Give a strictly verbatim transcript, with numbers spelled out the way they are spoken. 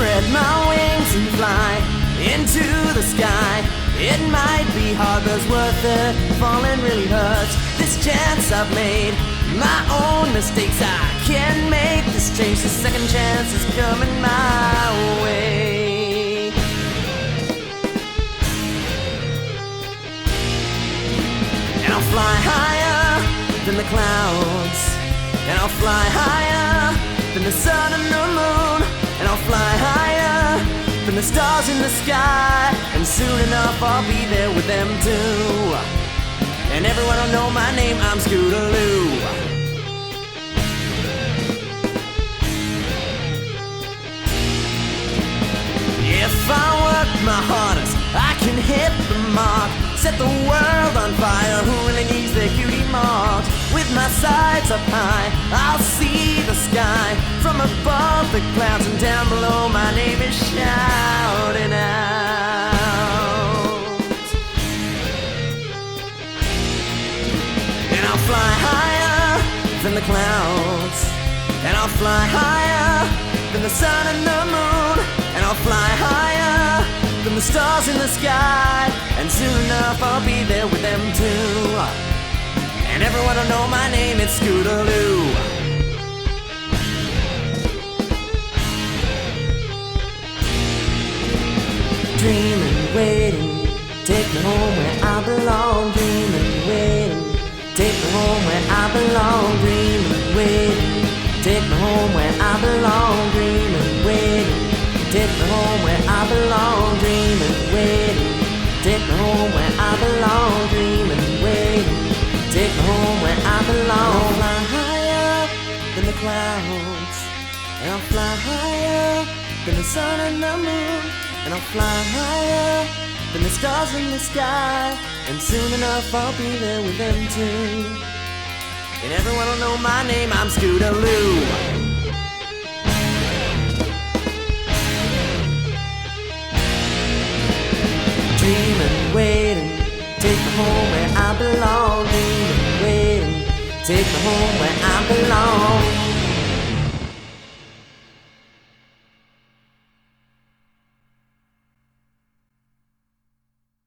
spread my wings and fly into the sky. It might be hard, but it's worth it. Falling really hurts. This chance I've made, my own mistakes, I can make this change. The second chance is coming my way. And I'll fly higher than the clouds, and I'll fly higher than the sun and the moon, and I'll fly higher than the stars in the sky, and soon enough I'll be there with them too. And everyone will know my name, I'm Scootaloo. If I work my hardest, I can hit the mark, set the world on fire. Who really needs their cutie marks? With my sights up high, I'll see the sky. From above the clouds and down below, my name is shouting out. And I'll fly higher than the clouds, and I'll fly higher than the sun and the moon, and I'll fly higher than the stars in the sky, and soon enough I'll be there with them too. And everyone will know my name, it's Scootaloo. Dreaming, waiting, take me home where I belong. Dreaming, waiting, take me home where I belong. Dreaming, waiting, take me home where I belong. Dreaming, waiting, take me home where I belong. Dreaming, waiting, take me home where I belong. Dreaming, waiting, take me home where I belong. I'll fly higher than the clouds, and I'll fly higher than the sun and the moon, and I'll fly higher than the stars in the sky, and soon enough I'll be there with them too. And everyone will know my name, I'm Scootaloo. Dreaming, waiting, take me home where I belong. Dreaming, waiting, take me home where I belong.